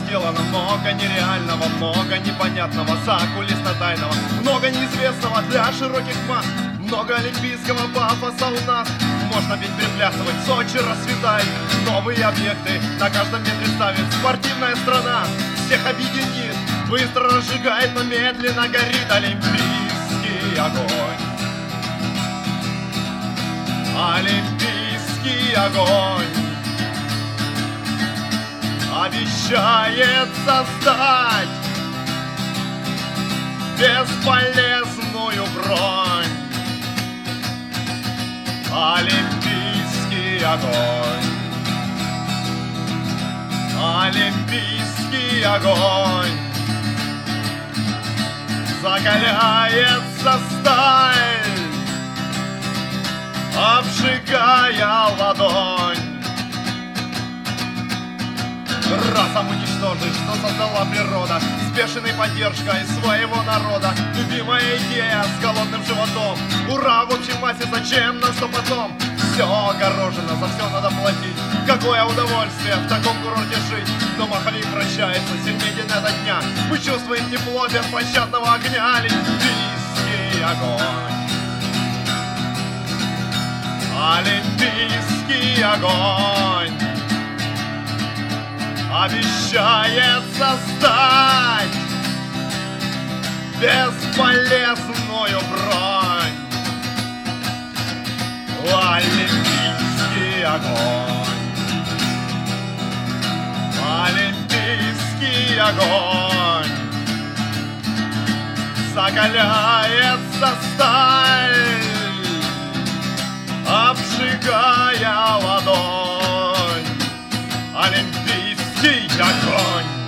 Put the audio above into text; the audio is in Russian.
сделано много нереального, много непонятного, закулисно-тайного, много неизвестного для широких масс, много олимпийского пафоса у нас. Можно ведь приплясывать, Сочи расцветает, новые объекты на каждом метре ставит. Спортивная страна всех объединит, быстро разжигает, но медленно горит олимпийский огонь. Олимпийский огонь обещает создать бесполезную бронь. Олимпийский огонь, олимпийский огонь закаляется сталь, обжигая ладонь. Разом уничтожить, что создала природа, с бешеной поддержкой своего народа. Любимая идея с голодным животом. Ура, в общей массе, зачем нам что потом? Все огорожено, за все надо платить. Какое удовольствие в таком курорте жить. Но маховик вращается сильнее день ото дня. Мы чувствуем тепло беспощадного огня. Олимпийский огонь, олимпийский огонь обещает создать бесполезную бронь. Олимпийский огонь, олимпийский огонь закаляется сталь, обжигая ладонь. Олимпийский огонь.